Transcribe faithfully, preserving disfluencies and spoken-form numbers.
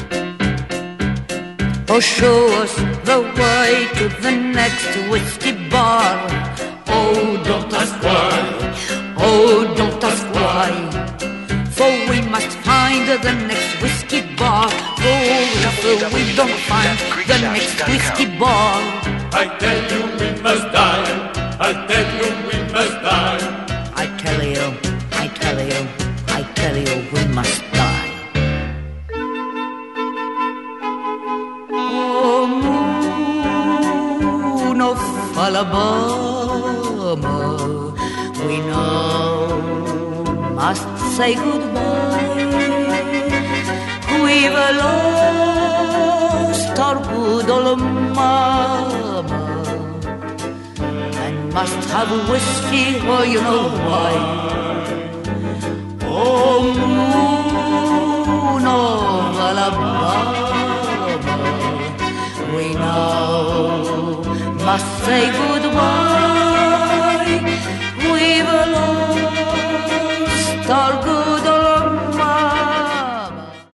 Oh, show us the way to the next whiskey bar. Oh, don't ask why, oh, don't ask why. For we must find the next whiskey bar. For if we don't find the next whiskey bar, I tell you we must die, I tell you we must die. I tell you, I tell you, I tell you we must die. Oh, moon of Alabama, we now must say goodbye. We've lost our good old mama and must have whiskey, oh, you know why. Oh, moon of Alabama, we now must say goodbye.